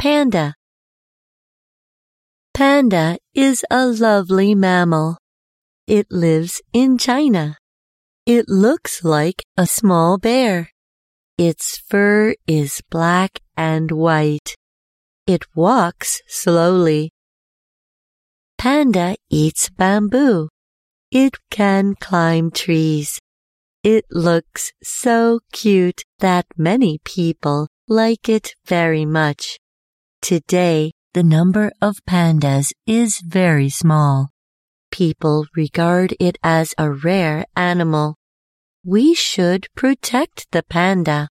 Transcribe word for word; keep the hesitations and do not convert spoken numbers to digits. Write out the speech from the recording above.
Panda. Panda is a lovely mammal. It lives in China. It looks like a small bear. Its fur is black and white. It walks slowly. Panda eats bamboo. It can climb trees. It looks so cute that many people like it very much. Today, the number of pandas is very small. People regard it as a rare animal. We should protect the panda.